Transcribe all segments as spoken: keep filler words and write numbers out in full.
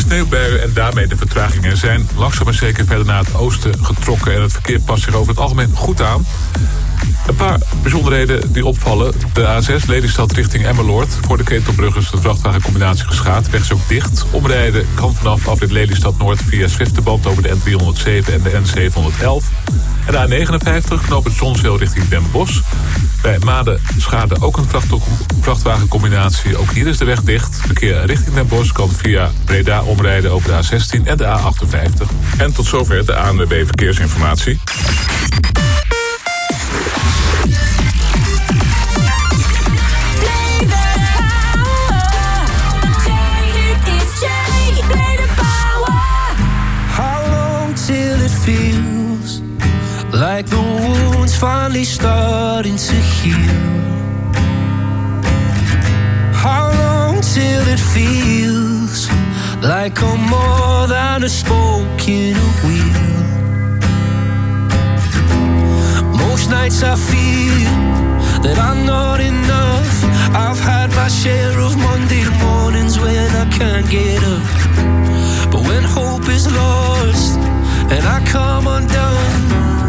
sneeuwbuien en daarmee de vertragingen zijn langzaam maar zeker verder naar het oosten getrokken. En het verkeer past zich over het algemeen goed aan. Een paar bijzonderheden die opvallen. De A zes Lelystad richting Emmeloord. Voor de Ketelbrug is de vrachtwagencombinatie geschaad. De weg is ook dicht. Omrijden kan vanaf afrit Lelystad Noord via Zwifterband over de N driehonderdzeven en de N zevenhonderdelf. En de A negenenvijftig knooppunt Zonzeel richting Den Bosch. Bij Maden schade ook een vrachtwagencombinatie. Ook hier is de weg dicht. Verkeer richting Den Bosch kan via Breda omrijden over de A zestien en de A achtenvijftig. En tot zover de A N W B Verkeersinformatie. Feels like the wound's finally starting to heal. How long till it feels like I'm more than a spoke in a wheel? Most nights I feel that I'm not enough. I've had my share of Monday mornings when I can't get up. But when hope is lost and I come undone,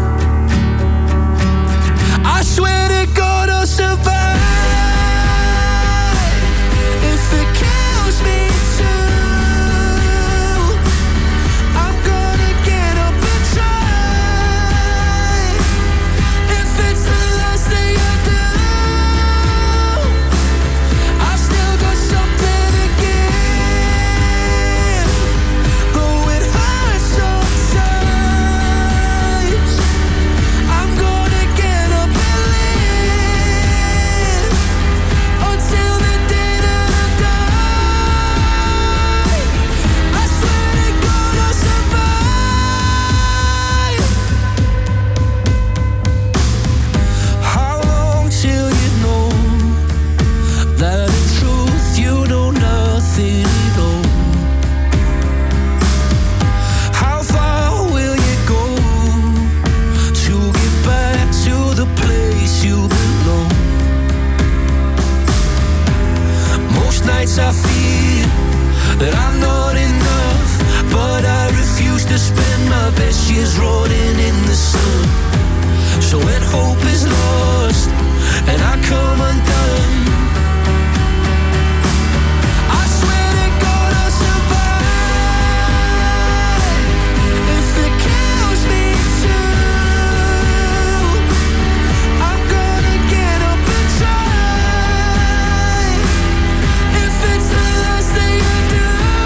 I swear to God I'll survive. If it kills me too, I'm gonna get up and try. If it's the last thing I do, I've still got something to give. Though it hurts sometimes, I'm gonna get up and live until the day that I die. I swear to God I'll survive. How long till you know that in truth you know nothing at all? How far will you go to get back to the place you belong? Most nights I feel that I'm not enough, but I refuse to spend my best years rotting in the sun. So when hope is lost and I come undone, I swear to God I'll survive. If it kills me too, I'm gonna get up and try. If it's the last thing I do,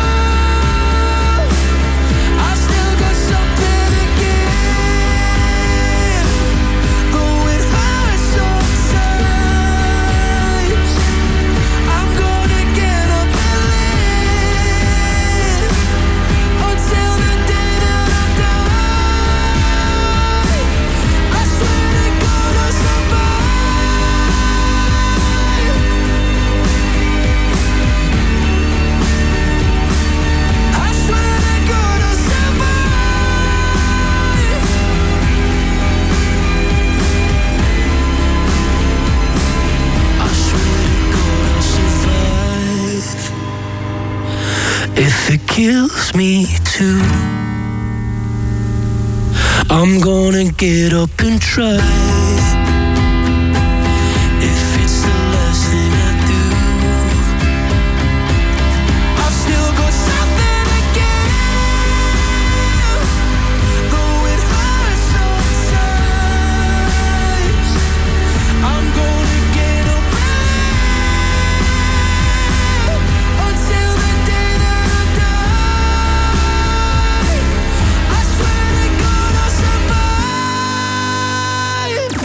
I've still got something to give. Though it hurts sometimes, I'm gonna get up and live until the day that I die. I swear to God I'll survive. I swear to God I'll survive. I swear to God I'll survive. If it kills me too, I'm gonna get up and try. If it's the last thing I do, I've still got something to give. Though it hurts sometimes, I'm gonna get up and live until the day that I die. I swear to God I'll survive.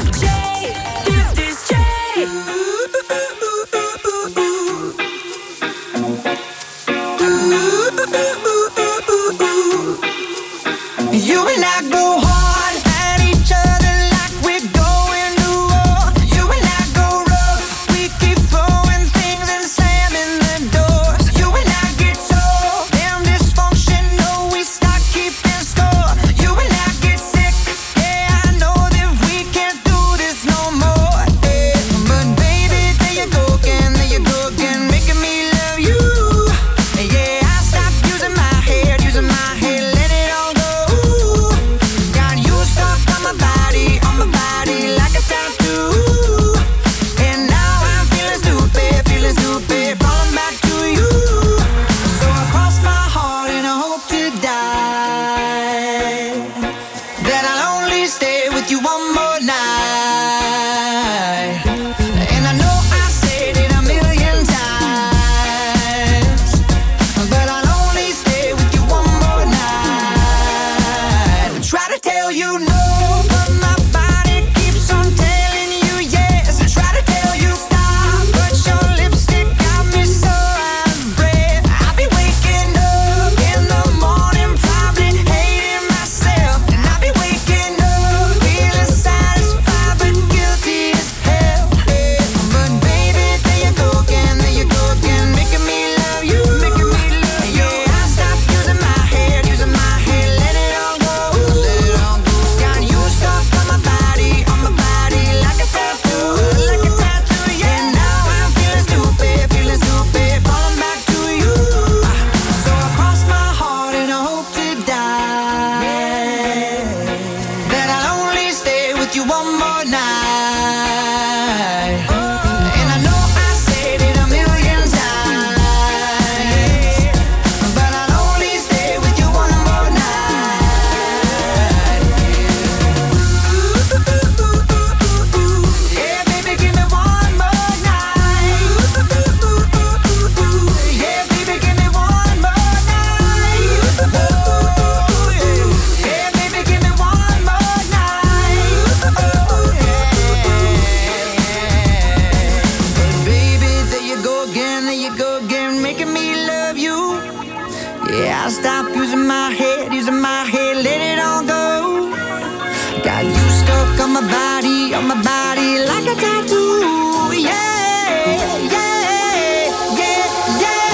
Yeah, I stopped using my head, using my head, let it all go. Got you stuck on my body, on my body like a tattoo. Yeah, yeah, yeah, yeah.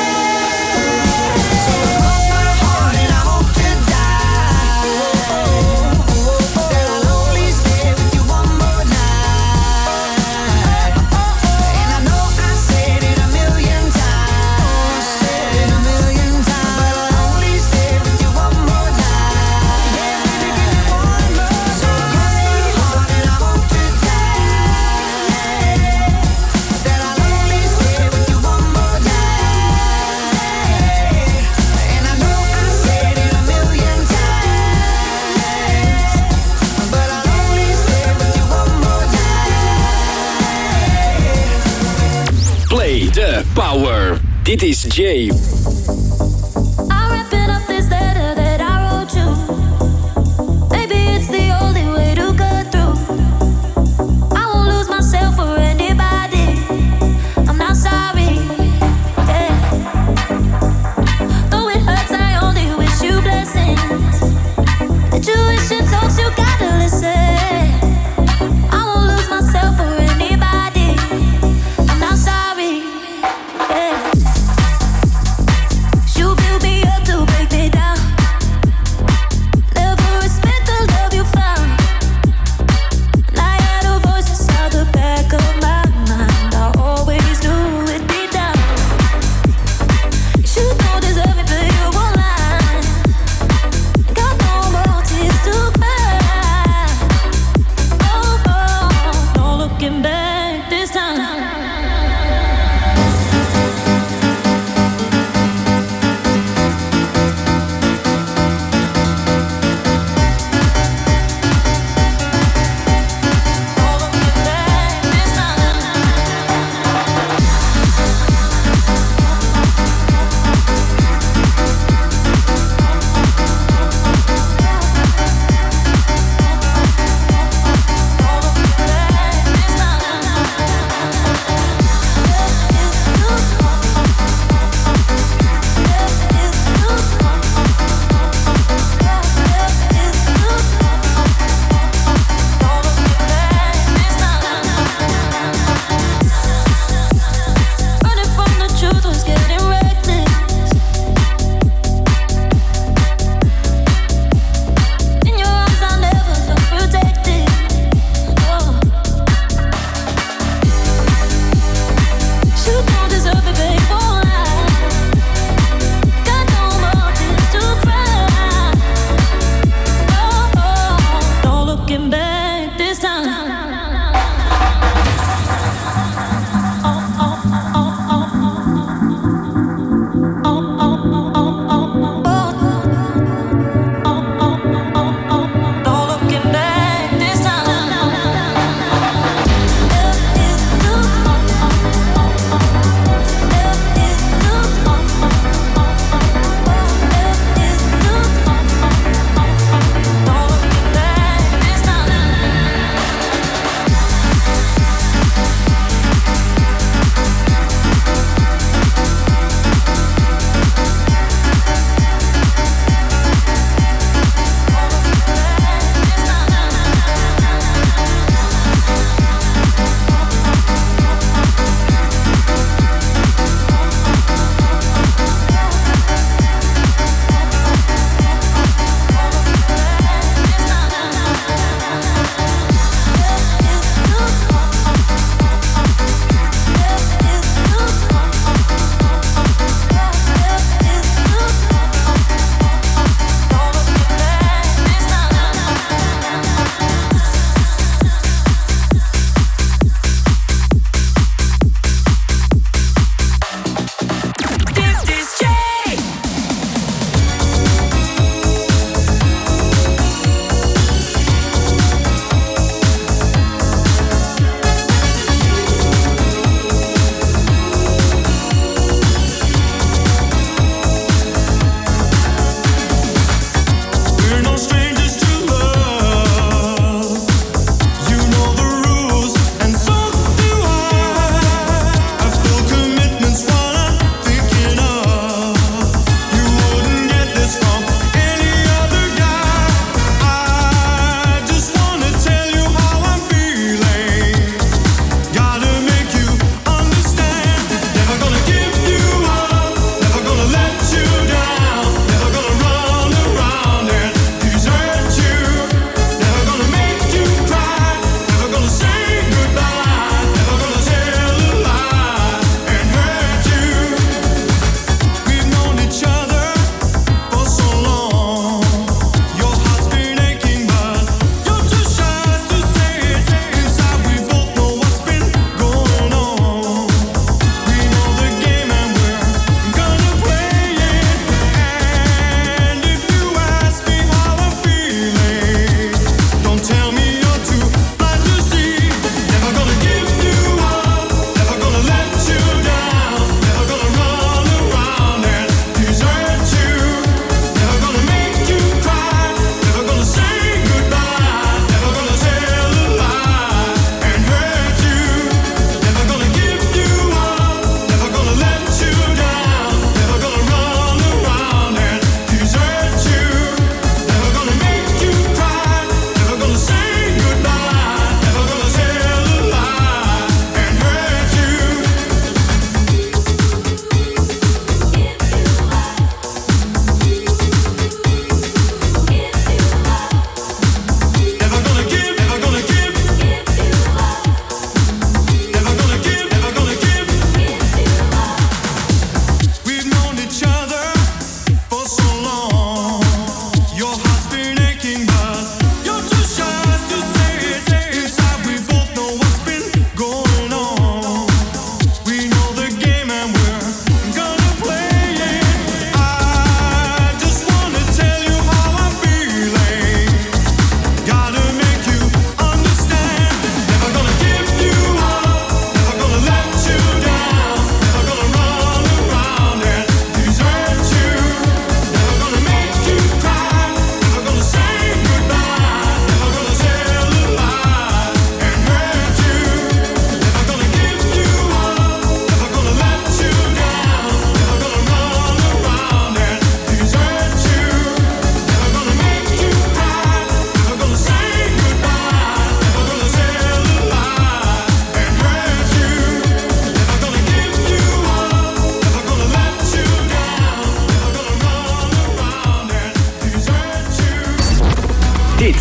So cross my heart and I hope to die that I'll only stay with you one more night. And I know I said it a million times, said it a million times, but I'll only stay with you one more night. Yeah, baby, give me one more. So cross my heart and I hope to die that I'll only stay with you one more night. And I know I said it a million times, but I'll only stay with you one more night. Play the power. Dit is Jay. I'm wrapping up this letter that I wrote you. Maybe it's the only way to cut through. I won't lose myself for anybody. I'm not sorry. Yeah. Though it hurts, I only wish you blessings. The tuition talks, you gotta listen. I won't lose myself for anybody. I'm not sorry. Yeah.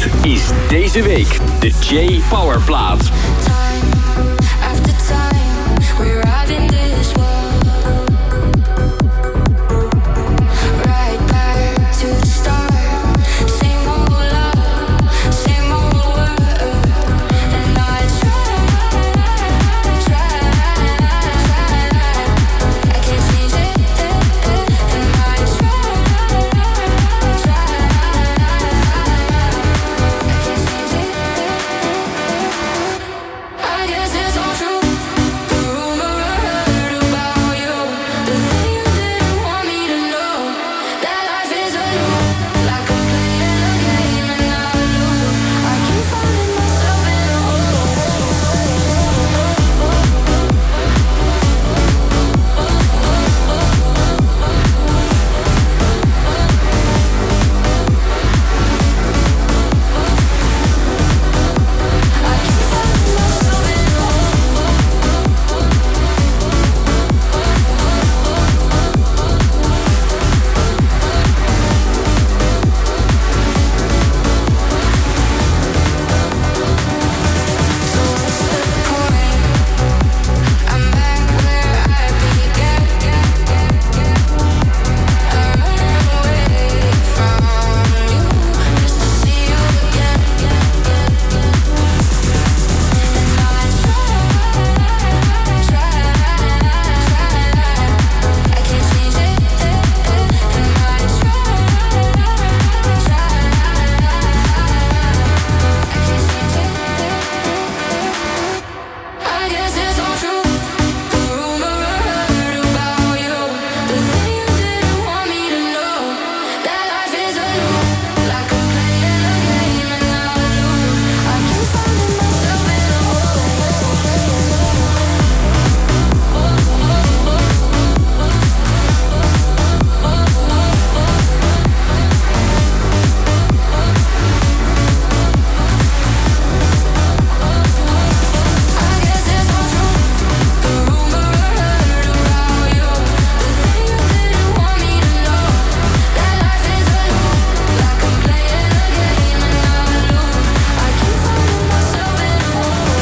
is deze week de J Powerplaat. Time after time, we arrive in this world. Right back to the start. Same old love, same old word. And I try, try, try. I can't change it. And I try, try. I can't change it. I guess it's all true. The rumor I heard about you, the thing you didn't want me to know, that life is a loop, like I'm playing a game and I lose. I keep finding myself in a hole. I keep finding myself in a hole. So what's the point? I'm back where I began. I ran away from you just to see you again. And I try, try, try. I can't change it. And I try, try. I can't change it. I guess it's all true. The rumor I heard about you, the thing you didn't want me to know, that life is a loop, like I'm playing a game and I lose. I keep finding myself in a hole. I guess it's all true. The rumor I heard about you, the thing you didn't want me to know, that life is a loop, like I'm playing a game and I lose. I keep finding myself in a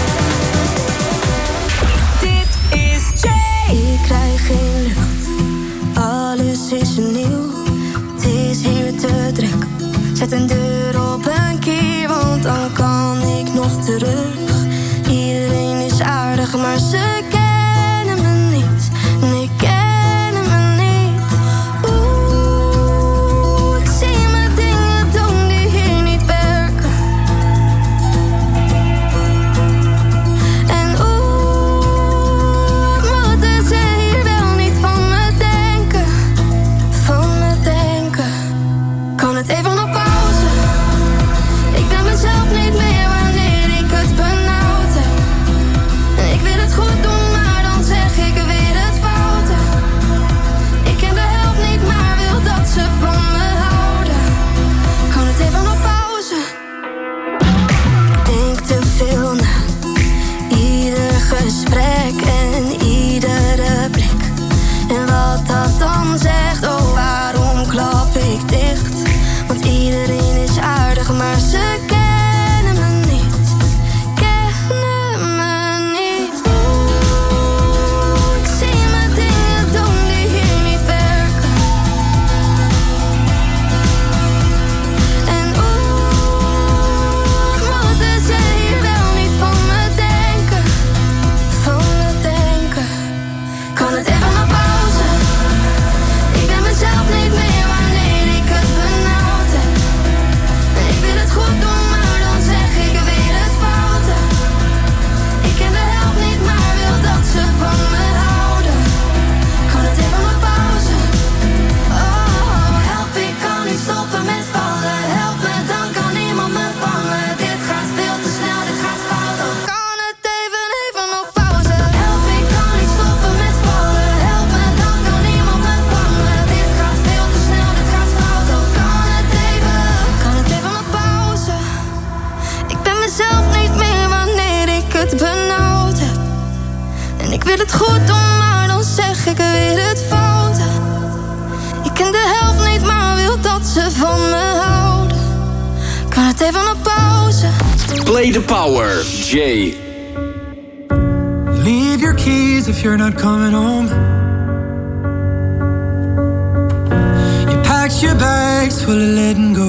hole. Dit is Jay. Ik krijg geen lucht, alles is nieuw. Het is hier te druk. Zet een deur op een kier, want dan kan ik nog terug. Iedereen is aardig, maar ze kennen me niet. Nee, kennen me niet. Oeh, ik zie me dingen doen die hier niet werken. En oeh, wat moeten ze hier wel niet van me denken? Van me denken. Kan het even op pauze? Ik ben mezelf niet meer wanneer ik het benauwd heb. En ik wil het goed doen, maar dan zeg ik weer het foute. Ik ken de helft niet, maar wil dat ze van me houden. Kan het even op pauze? Ik denk te veel na. Ieder gesprek en iedere blik. En wat dat dan zegt, oh waarom klap ik dicht? Want iedereen is aardig, maar ze kennen me niet. Kennen me niet. Oeh, ik zie me dingen doen die hier niet werken. En oeh, wat moeten ze hier wel niet van me denken? Van me denken. Kan het even op pauze? Ik ben mezelf niet meer wanneer ik het benauwd heb. En ik wil het goed doen, maar dan zeg ik weer het foute. Ik ken de helft niet, maar wil dat ze van me houden. Kan het even op pauze? Oh, help, ik kan niet stoppen met vallen. Help me, dan kan niemand me vangen. Dit gaat veel te snel, dit gaat fout. Oh, kan het even, even op pauze? Help, ik kan niet stoppen met vallen. Help me, dan kan niemand me vangen. Dit gaat veel te snel, dit gaat fout. Oh, kan het even, kan het even op pauze? Ik ben mezelf niet meer wanneer ik het benauwd heb. En ik wil het goed doen, maar dan zeg ik weer het foute. Ik ken de helft niet, maar wil dat ze van me houden. Kan het even op pauze? Play the Power, Jay. Leave your keys if you're not coming home. You packed your bags full of letting go.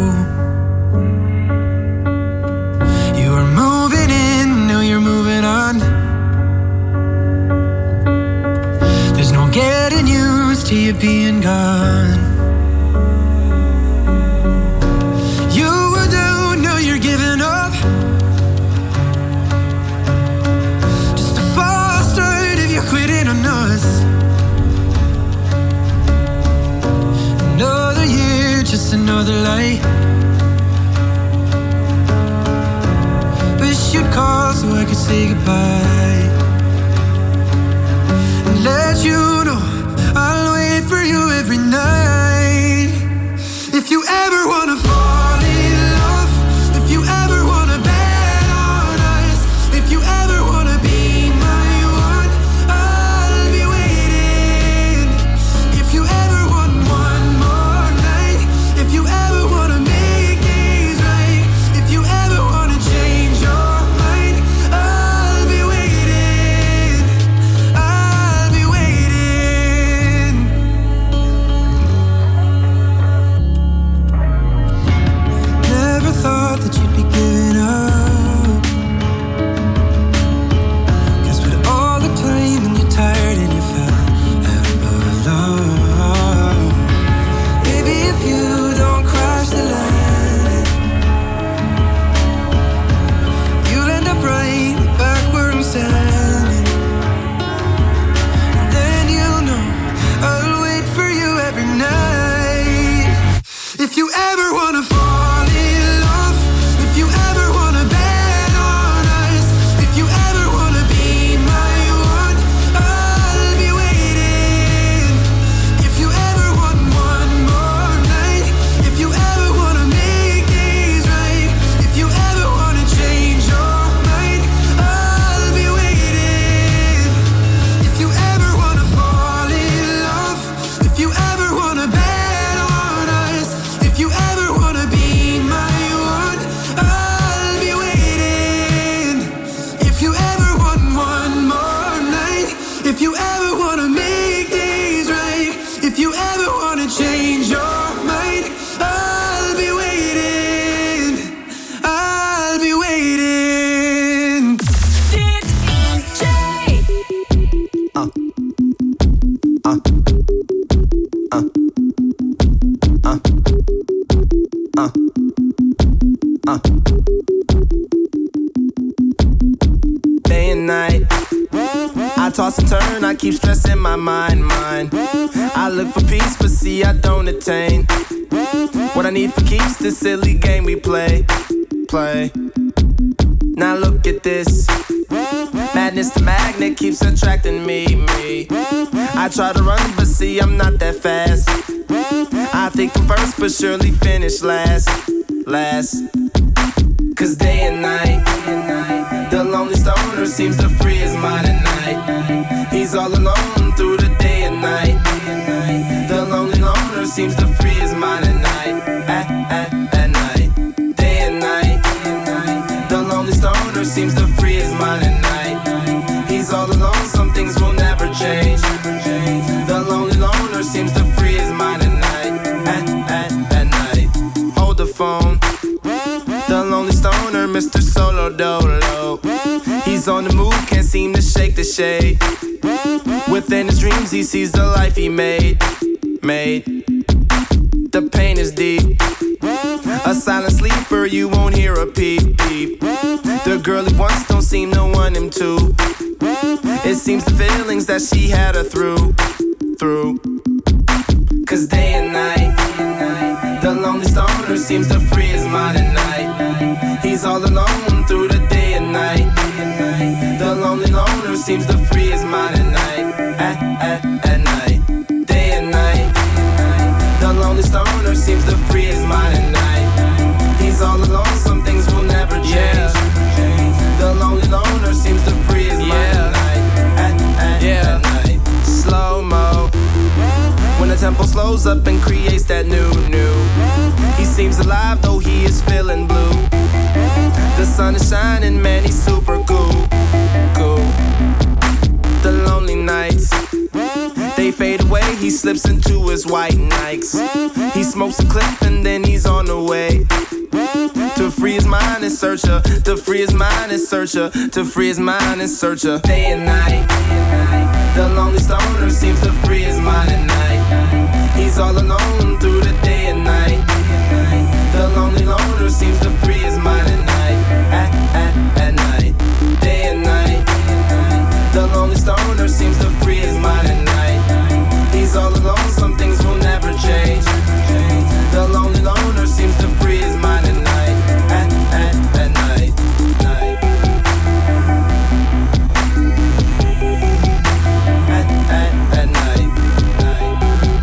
You were moving in, now you're moving on. There's no getting used to you being gone. You were down, now you're giving up. Just a false start if you're quitting on us. Another year, just another lie. Wish you'd call so I could say goodbye and let you know I'll wait for you every night. If you ever wanna fall in love, if you ever wanna bet on us, if you ever wanna be my one, I'll be waiting. If you ever want one more night, if you ever wanna make things right, if you ever wanna change your mind, I'll be waiting. I'll be waiting. Never thought that you'd be giving up. 'Cause with all the time and you're tired and you fell out of love. Maybe if you don't cross the line, you'll end up right back where I'm standing. And then you'll know I'll wait for you every night. If you ever wanna fall in love, if you ever wanna bet on us, if you ever wanna be my one, I'll be waiting. If you ever want one more night, if you ever wanna make things right, if you ever wanna change your mind, I'll be waiting. If you ever wanna fall in love, if you ever wanna bet on us, if you ever wanna be my one, I'll be waiting. If you ever want one more night, if you ever wanna make things right, if you ever wanna change your mind, I'll be waiting. I'll be waiting. Dit is Jay. Uh. Uh. Uh. Uh. Uh. Uh. Day and night, I toss and turn, I keep stressing my mind, mind. I look for peace, but see I don't attain. What I need for keeps this silly game we play, play. Now look at this. Madness, the magnet keeps attracting me, me. I try to run, but see I'm not that fast. I think I'm first, but surely finish last, last. Cause day and night, the lonely stoner seems to free his mind at night. He's all alone through the day and night. The lonely loner seems to free his mind at night, at, at, at night. Day and night, the lonely stoner seems to free his mind at night. He's all alone, some things will never change. The lonely loner seems to free his mind at night, at, at, at night. Hold the phone, the lonely stoner, Mister Solo Dolo. He's on the move, can't seem to shake the shade. Within his dreams, he sees the life he made, made. The pain is deep. A silent sleeper, you won't hear a peep, peep. The girl he wants don't seem to want him to. It seems the feelings that she had her through, through. Cause day and night, the lonely stoner seems to free his mind at night. He's all alone through the day and night. The lonely loner seems to free his mind at night, at, at, at night. Day and night, the lonely stoner seems to free his mind at night. He's all alone, some things will never change. The lonely loner seems to free his mind at night, at, at, at night. Slow-mo, when the tempo slows up and creates that new, new. He seems alive though he is feeling blue. The sun is shining, man, he's super cool, cool. The lonely nights, they fade away, he slips into his white Nikes. He smokes a clip and then he's on the way to free his mind and search her, to free his mind and search her, to free his mind and search her. Day and night, the lonely stoner seems to free his mind at night. He's all alone through the day and night. The lonely loner seems to free his mind at night, at, at, at night. Day and night, the lonely stoner seems to free his mind at night. He's all alone, some things will never change. The lonely loner seems to free his mind at night, at, at, at night, night. At, at, at night, night.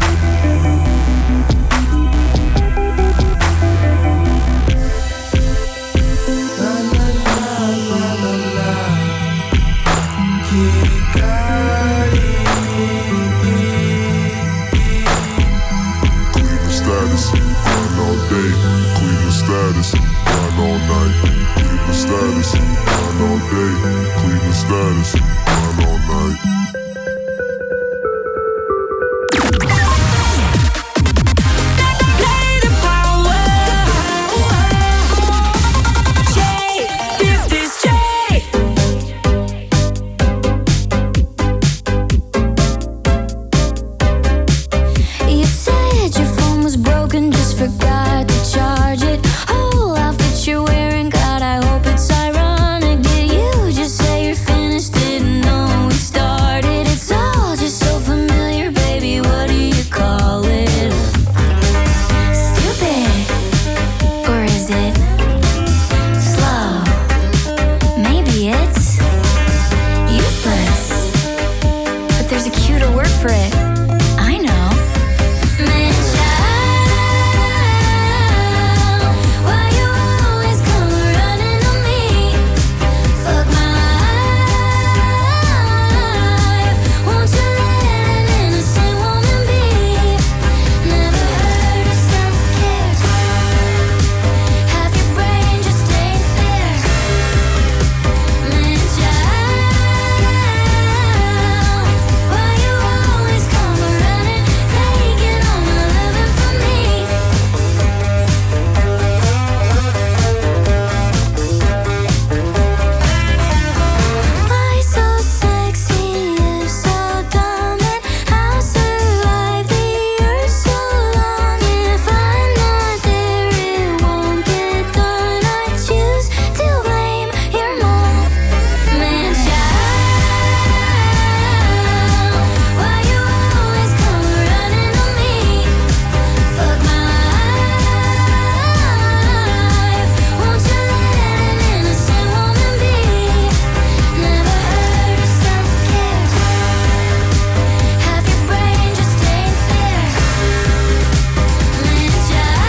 La, la, la, la, la, la. Kirikari. Cleveland status, grind all day. Cleveland status, grind all night. Cleveland status, grind all day. Cleveland status, grind all night. You said your phone was broken, just forgot to charge it. Whole outfit you're wearing, God, I hope it's ironic. Did you just say you're finished? Didn't know we started. It's all just so familiar, baby. What do you call it? Stupid, or is it slow? Maybe it's useless, but there's a cuter word for it. I know. Man, child, why you always come running on me? Fuck my life. Won't you let an innocent woman be? Never heard of self-care. Half your brain just ain't there. Man, child, why you always come running, taking all my loving from me? Why so sexy, you so dumb, and how survive the earth so long? If I'm not there, it won't get done. I choose to blame your mom. Man, child, why you always come running on me? Fuck my life. Won't you let an innocent woman be? Never heard of self-care. Half your brain just ain't there. Man,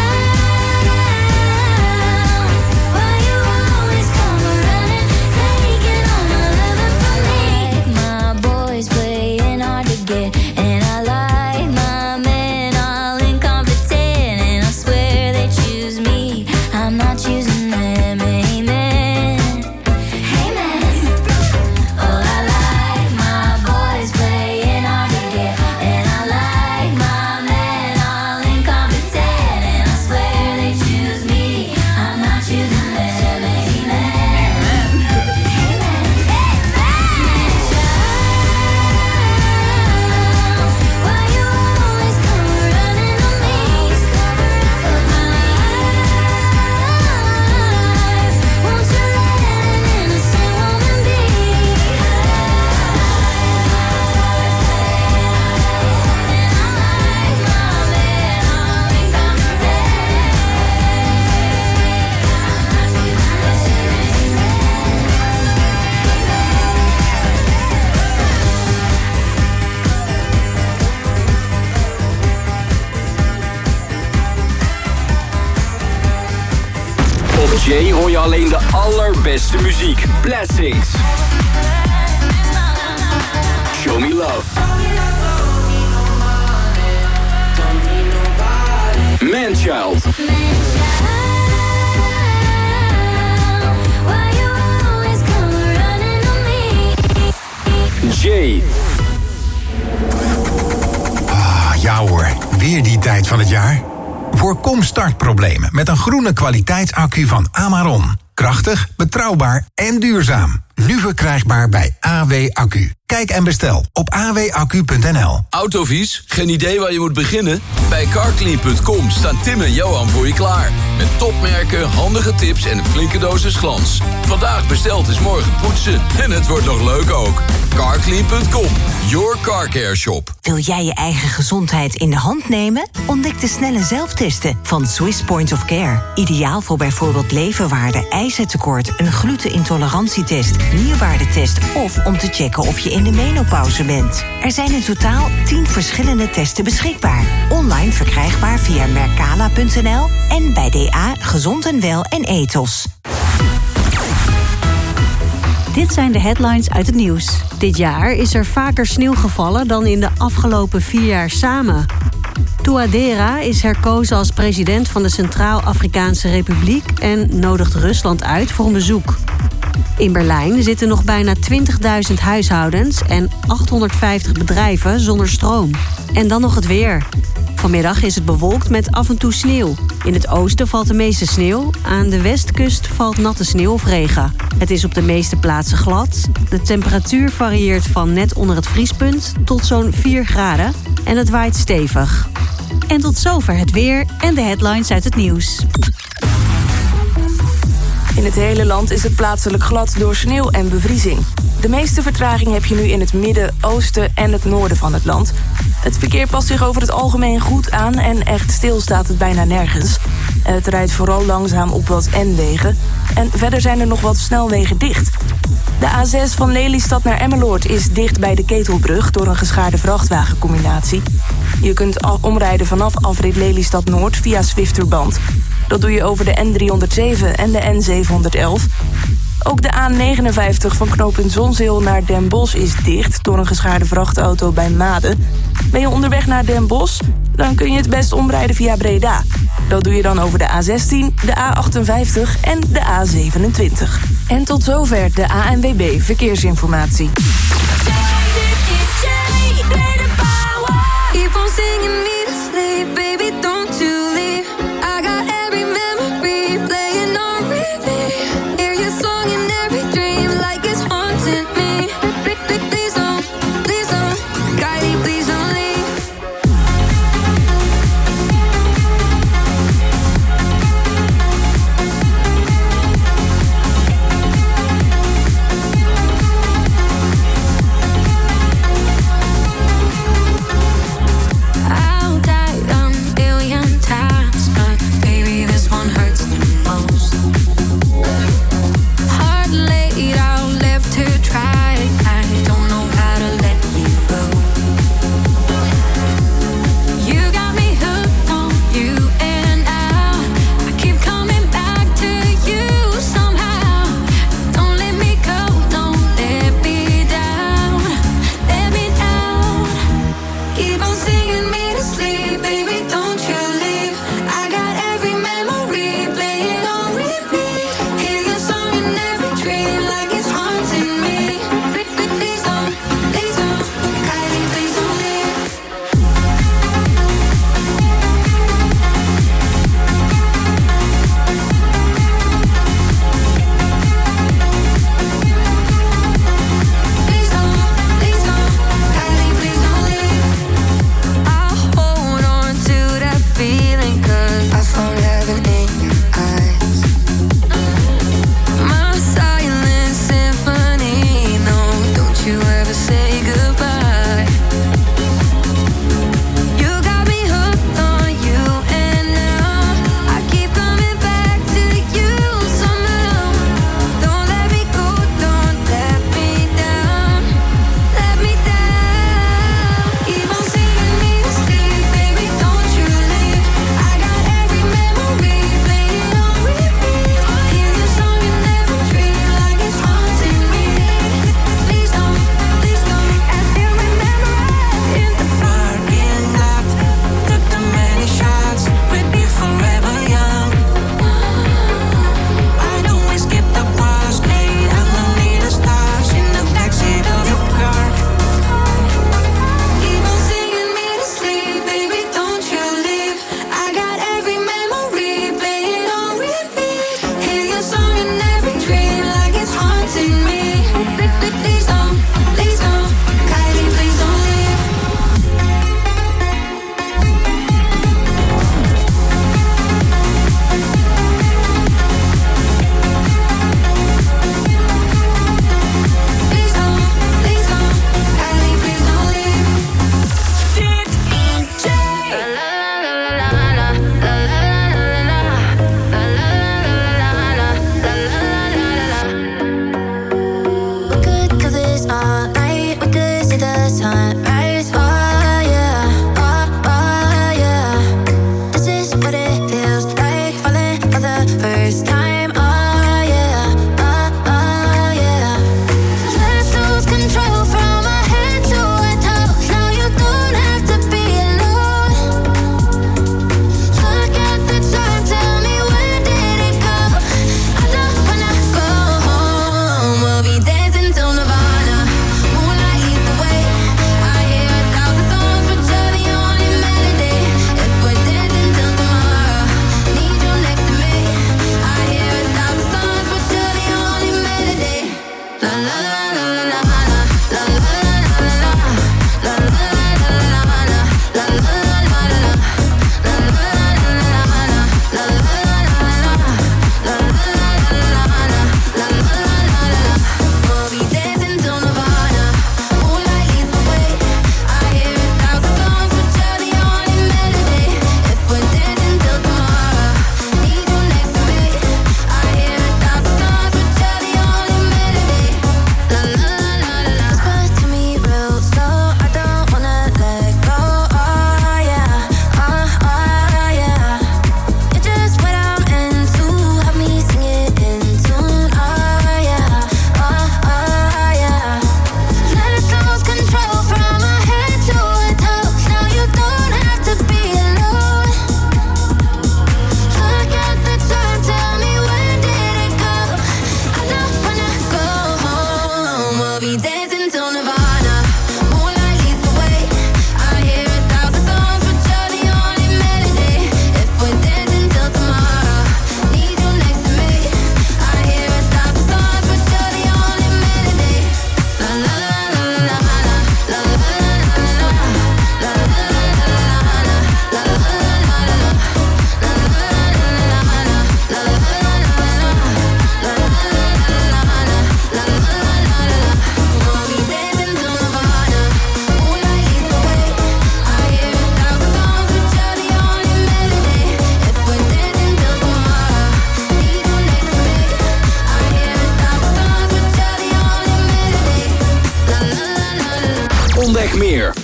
child, why you always come running, taking all my loving from me? My boys playing hard to get, and I like my men all incompetent, and I swear they choose me, I'm not choosing them. Amen, amen. Oh, I like my boys playing hard to get, and I like my men all incompetent, and I swear they choose me, I'm not choosing them. Amen, amen, amen. Man, child, why you always come running on me? Fuck my life. Won't you let an innocent woman be? Op J hoor je alleen de allerbeste muziek. Blessings. Show Me Love. Manchild. Jay. Ah, ja hoor, weer die tijd van het jaar. Voorkom startproblemen met een groene kwaliteitsaccu van Amaron. Krachtig, betrouwbaar en duurzaam. Nu verkrijgbaar bij A W Accu. Kijk en bestel op a w accu punt n l. Autovies? Geen idee waar je moet beginnen? Bij carclean punt com staan Tim en Johan voor je klaar. Met topmerken, handige tips en een flinke dosis glans. Vandaag besteld is morgen poetsen. En het wordt nog leuk ook. carclean punt com, your car care shop. Wil jij je eigen gezondheid in de hand nemen? Ontdek de snelle zelftesten van Swiss Point of Care. Ideaal voor bijvoorbeeld leverwaarde, ijzertekort, een glutenintolerantietest, nierwaardetest of om te checken of je in de menopauze bent. Er zijn in totaal tien verschillende testen beschikbaar. Online verkrijgbaar via mercala punt n l en bij D A Gezond en Wel en Ethos. Dit zijn de headlines uit het nieuws. Dit jaar is er vaker sneeuw gevallen dan in de afgelopen vier jaar samen. Touadéra is herkozen als president van de Centraal-Afrikaanse Republiek en nodigt Rusland uit voor een bezoek. In Berlijn zitten nog bijna twintigduizend huishoudens en achthonderdvijftig bedrijven zonder stroom. En dan nog het weer. Vanmiddag is het bewolkt met af en toe sneeuw. In het oosten valt de meeste sneeuw. Aan de westkust valt natte sneeuw of regen. Het is op de meeste plaatsen glad. De temperatuur varieert van net onder het vriespunt tot zo'n vier graden. En het waait stevig. En tot zover het weer en de headlines uit het nieuws. In het hele land is het plaatselijk glad door sneeuw en bevriezing. De meeste vertraging heb je nu in het midden, oosten en het noorden van het land. Het verkeer past zich over het algemeen goed aan en echt stil staat het bijna nergens. Het rijdt vooral langzaam op wat N-wegen. En verder zijn er nog wat snelwegen dicht. De A zes van Lelystad naar Emmeloord is dicht bij de Ketelbrug door een geschaarde vrachtwagencombinatie. Je kunt omrijden vanaf afrit Lelystad Noord via Zwifterband. Dat doe je over de N driehonderdzeven en de N zevenhonderdelf. Ook de A negenenvijftig van knooppunt Zonzeel naar Den Bosch is dicht door een geschaarde vrachtauto bij Maden. Ben je onderweg naar Den Bosch? Dan kun je het best omrijden via Breda. Dat doe je dan over de A zestien, de A achtenvijftig en de A zevenentwintig. En tot zover de A N W B Verkeersinformatie. Keep on singing me to sleep, baby, don't you leave. I got every memory playing on repeat. Hear your song in every dream like it's haunting me. Please don't, please don't, Kylie, please don't leave. I'll die, I'm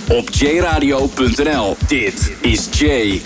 op j radio punt n l. Dit is Jay.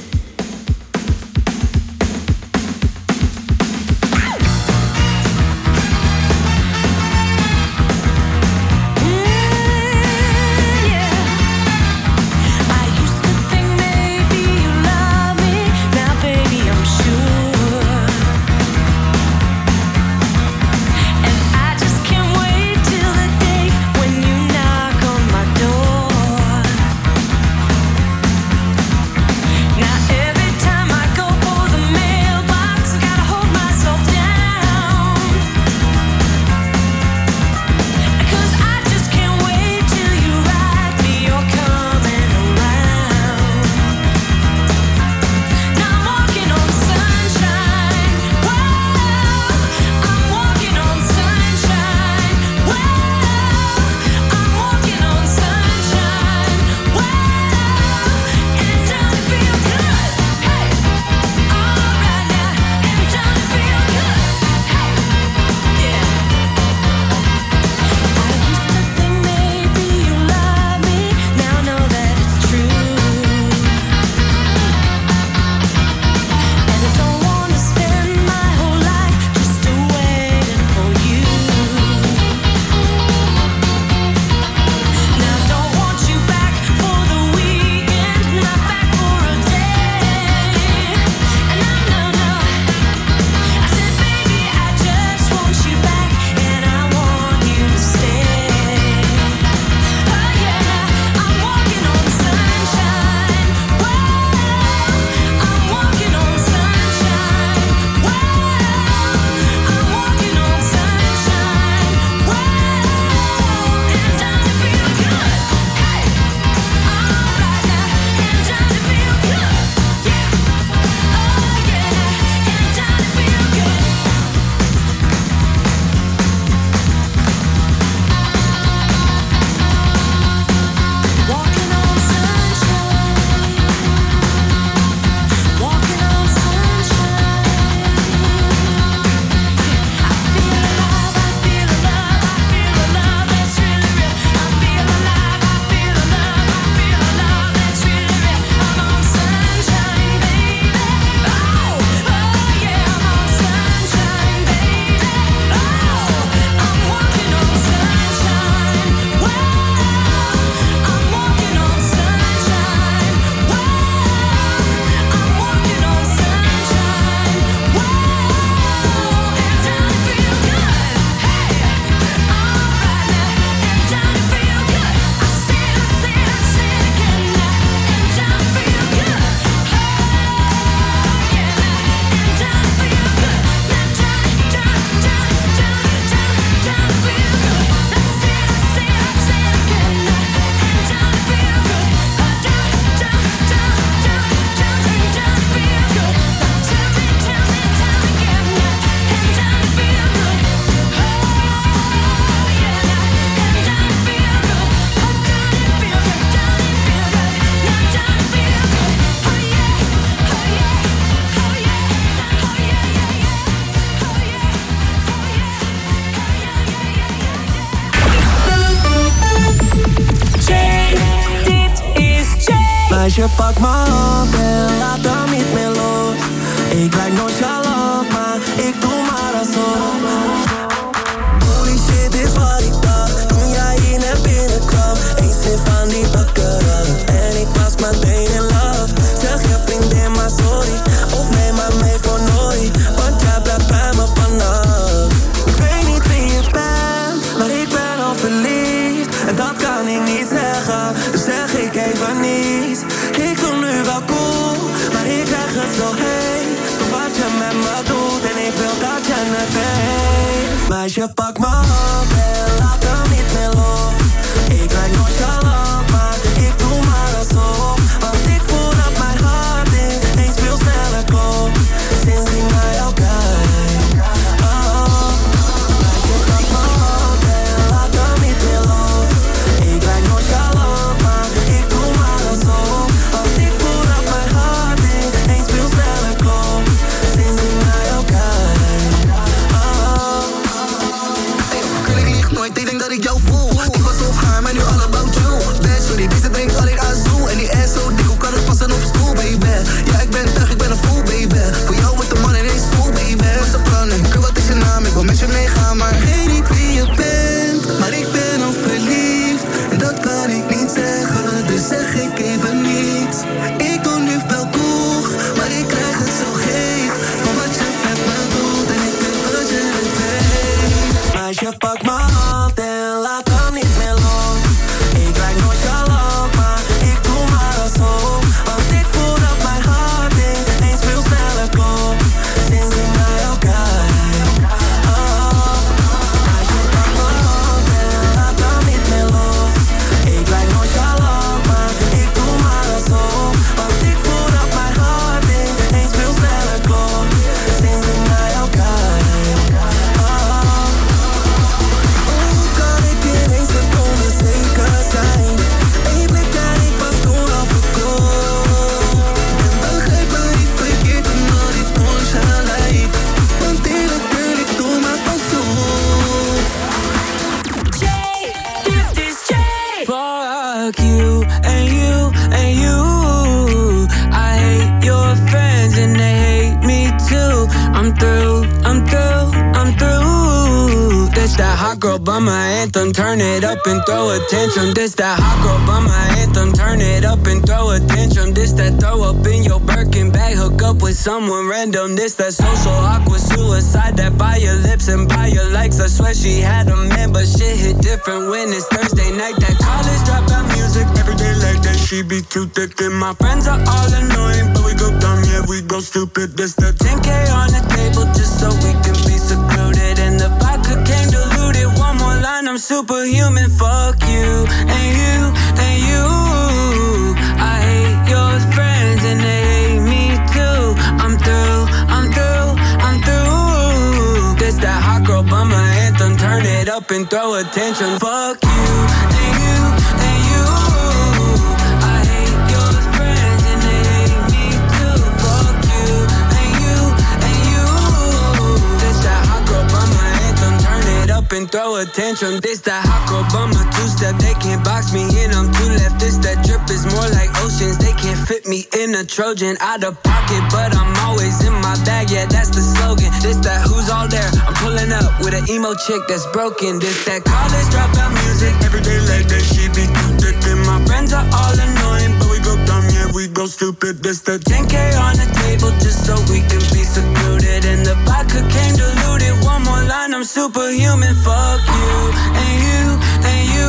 Meisje, pak m'n hand en laat hem niet meer los. Ik lijk nonchalant, maar ik doe maar alsof. Holy shit is wat ik dacht toen jij hier naar binnen kwam. Eén snif van die bakkerang en ik was mijn been in love. Zeg je vriendin maar sorry, of neem maar mee voor nooit. Want jij blijft bij me vannacht. Ik weet niet wie je bent, maar ik ben al verliefd. En dat kan ik niet zeggen, dus zeg ik even niet. Ik doe nu wel cool, maar ik krijg het zo heet. Doe wat je met me doet en ik wil dat je het weet. Meisje, pak m'n hand en laat hem niet meer los. Ik lijk nonchalant, maar ik doe maar alsof. Want ik voel dat mijn hart ineens veel sneller klopt sinds ik naar jou kijk. Oh, meisje, pak m'n hand en laat hem niet meer los. Ik lijk nonchalant, maar ik doe maar alsof. Want ik voel dat mijn hart ineens veel sneller klopt sinds ik naar jou kijk. Oh, Ja, ik ben terug, ik ben een fool, baby. Voor jou wordt de man ineens vol, baby. Wat is de plannen? Girl, wat is je naam? Ik wil met je meegaan, maar weet niet wie je bent. Maar ik ben al verliefd, en dat kan ik niet zeggen. Dus zeg ik even niets. Ik doe nu wel toch, maar ik krijg het zo heet. Van wat je met me doet, en ik wil dat je het weet. Meisje, pak mijn hand en laat hem niet meer los. Ik lijk nonchalant, maar ik doe maar alsof. Want ik voel dat mijn hart eens veel sneller klopt. Sinds ik naar jou kijk. Oh, meisje, pak mijn hand en laat hem niet meer los. Ik lijk nonchalant, maar ik doe maar alsof. Want ik voel dat mijn hart eens veel sneller klopt. Sinds ik naar jou kijk. Oh, hoe kan ik in één seconde zeker zijn? Eén blik en ik was toen al verkocht. En begrijp me niet verkeerd omdat ik nonchalant. Want eerlijk, eerlijk, doe maar pas op. Jay, dit is Jay. Fuck you and you and you. I hate your friends and they hate me too. I'm through, I'm through, I'm through. This that hot girl bummer anthem, turn it up and throw a tantrum. This that hot girl bummer anthem, turn it up and throw a tantrum. This that throw up in your Birkin bag, hook up with someone random. This that social awkward suicide, that by your lips and by your likes. I swear she had a man, but shit hit different when it's Thursday night. That college dropout music, every day like that. She be too thick and my friends are all annoying, but we go dumb, yeah, we go stupid. This the ten K on the table just so we can be secluded, and the vodka came diluted. One more line, I'm superhuman. Fuck you and you and you. I hate your friends and they hate me too. I'm through, I'm through, I'm through. This that hot girl bummer anthem, turn it up and throw a tantrum. Fuck you and you and you. I hate your friends and they hate me too. Fuck you and you and you. This that hot girl bummer anthem, turn it up and throw a tantrum. This that hot girl bummer two-step, they can't box me in, I'm too left. This that drip is more like oceans, they can't fit me in a Trojan. Out of pocket, but I'm always in my bag, yeah, that's the slogan. This that who's all there, I'm pulling up with an emo chick that's broken. This that college dropout music, every day like that. She be too thick and my friends are all annoying, but we go dumb, yeah, we go stupid. This the ten K on the table just so we can be secluded, and the vodka came diluted. One more line, I'm superhuman. Fuck you and you and you.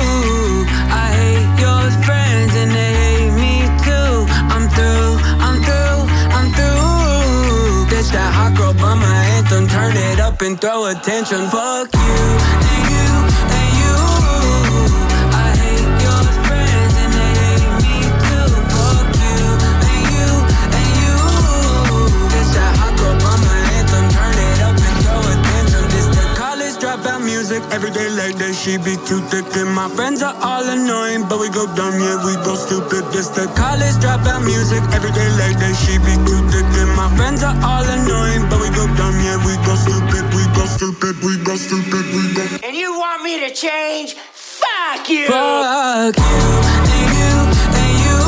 I hate your friends and they hate me too. I'm through, I'm through, I'm through. This that hot girl bummer anthem, turn it up and throw a tantrum. Fuck you and you and you. I hate your friends and they hate me too. Fuck you and you and you. This that hot girl bummer anthem, turn it up and throw a tantrum. This that college dropout music, every day like that. She be too thick and my friends are all annoying, but we go dumb, yeah, we go stupid. This the college dropout music, every day like that. She be too thick and my friends are all annoying, but we go dumb, yeah, we go stupid, we go stupid, we go stupid, we go. And you want me to change? Fuck you! Fuck you and you and you.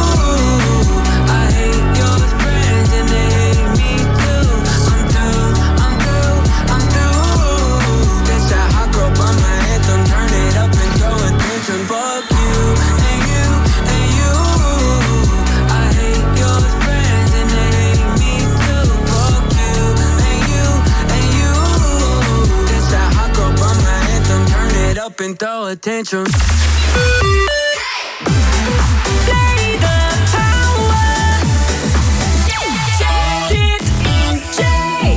I hate your friends and they hate me too. I'm through, I'm through, I'm through. This that hot girl bummer anthem, turn it up and throw a tantrum. Fuck you and you and you. I hate your friends and they hate me too. Fuck you and you and you. This that hot girl bummer anthem, turn it up and throw a tantrum. Play the power. Dit is Jay.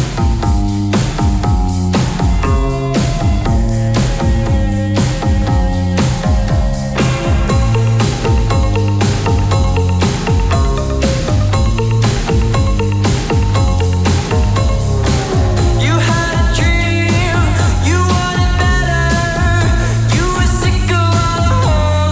You had a dream, you wanted better. You were sick of all the holes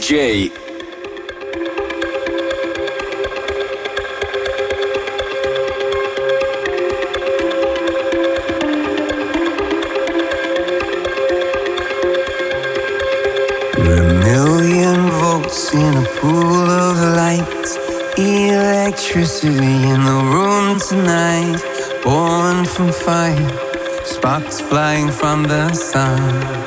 J. We're a million volts in a pool of light. Electricity in the room tonight. Born from fire, sparks flying from the sun.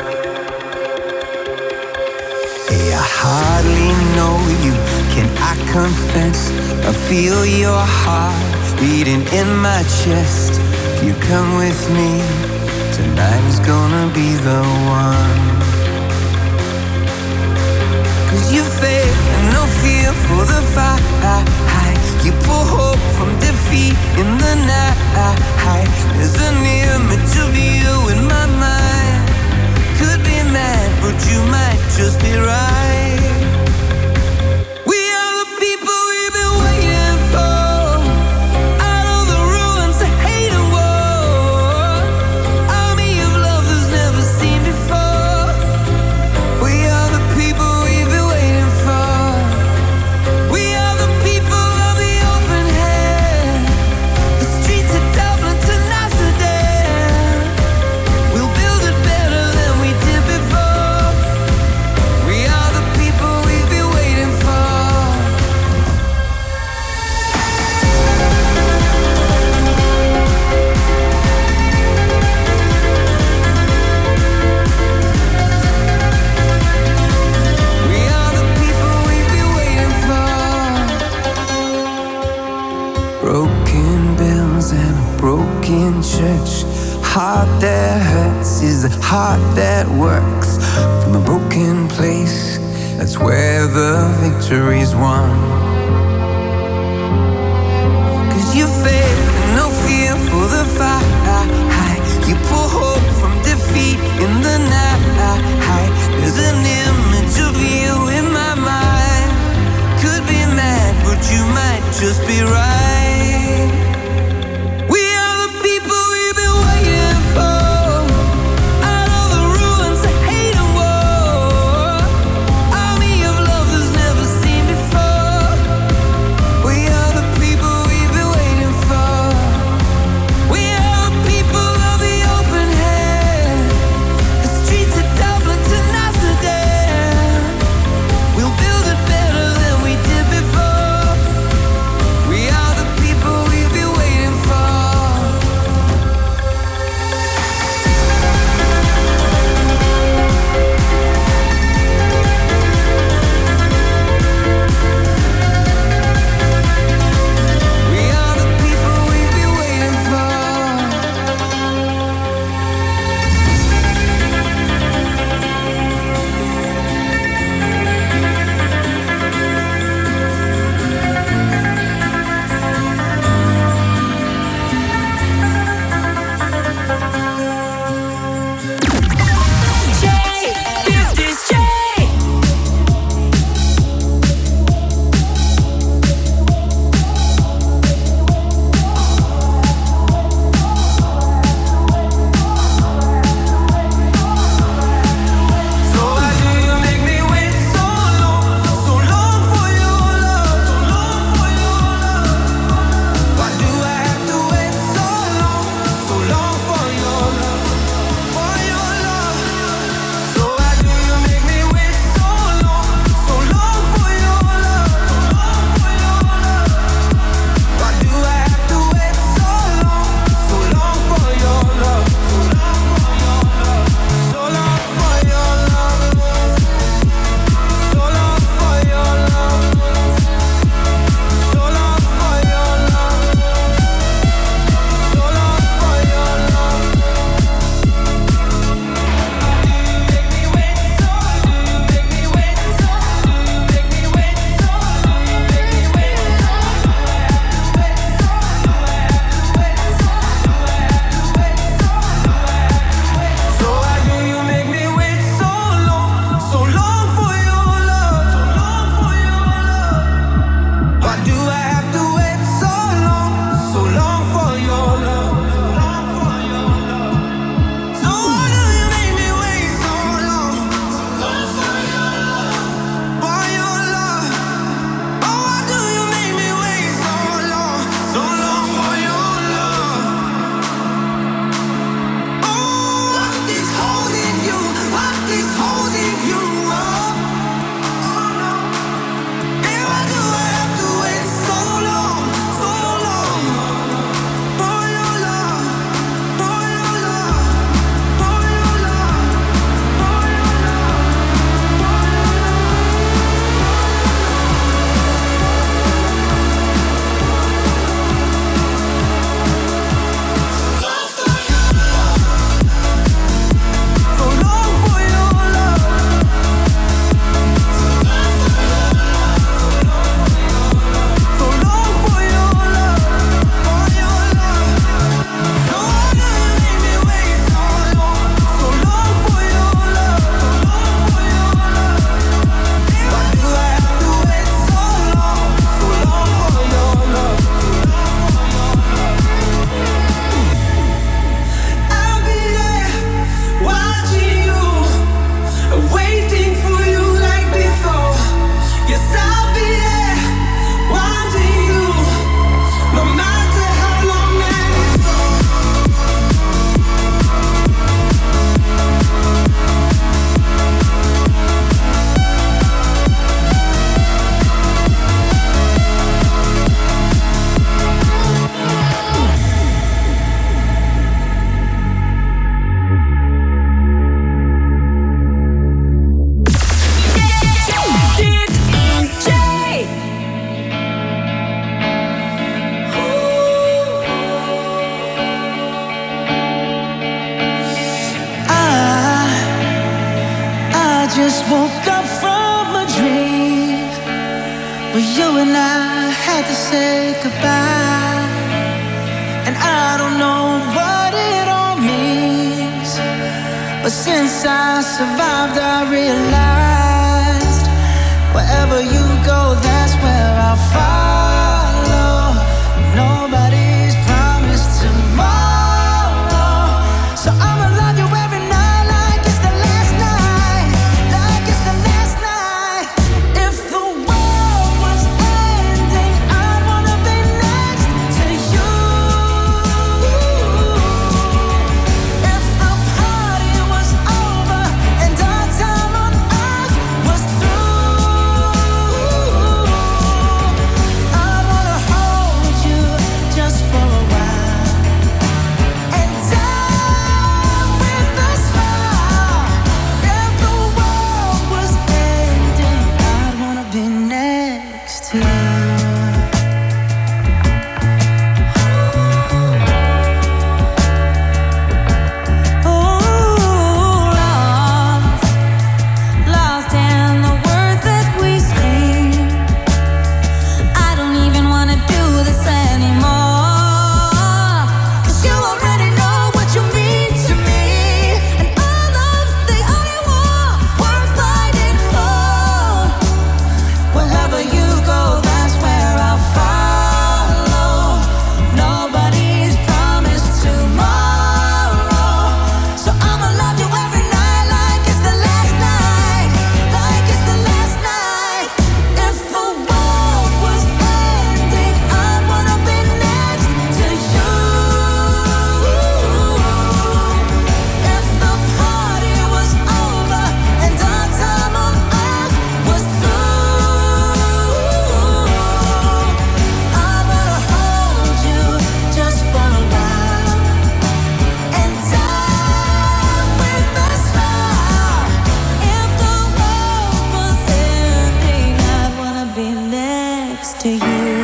Hey, I hardly know you, can I confess? I feel your heart beating in my chest. If you come with me, tonight is gonna be the one. Cause you faith and no fear for the fight. You pull hope from defeat in the night. There's an image of you in my mind. Could be mad, but you might just be right. We are the people we've been waiting for. Out of the ruins of hate and war. Army of love that's never seen before. We are the people we've been waiting for. We are the people of the open hand. The streets of Dublin to Amsterdam. We'll build it better than we did before. We are the people we've been waiting for. We are the people we've been waiting for. Broken bells and a broken church. Heart that hurts is a heart that works. From a broken place, that's where the victory's won. Cause you faith and no fear for the fight. You pull hope from defeat in the night. There's an image of you in my mind. Could be mad, but you might just be right. We are the people we've been waiting for. Out of the ruins of hate and war. Army of love that's never seen before. We are the people we've been waiting for. We are the people of the open hand. The streets of Dublin to Amsterdam. We'll build it better than we did before. We are the just woke up from a dream where you and I had to say goodbye. And I don't know what it all means, but since I survived I realized wherever you go, that's where I'll follow. Nobody's promised tomorrow, so I'ma love you every night like it's the last night, like it's the last night. If the world was ending, I'd wanna be next to you. If the party was over and our time on earth was through, I'd wanna hold you just for a while and die with a smile. If the world was ending, I'd wanna be next to you. Lost in the words that we scream. I don't even wanna do this anymore, 'cause you already know what you mean to me, and our love's the only war worth fighting for. Wherever you go, that's where I'll follow. Nobody's promised tomorrow, so I'ma love you every night like it's the last night, like it's the last night. If the world was ending, I'd wanna be next to you. If the party was over and our time on earth was through, I'd wanna hold you just for a while and die with a smile. If the world was ending, I'd wanna be next to you.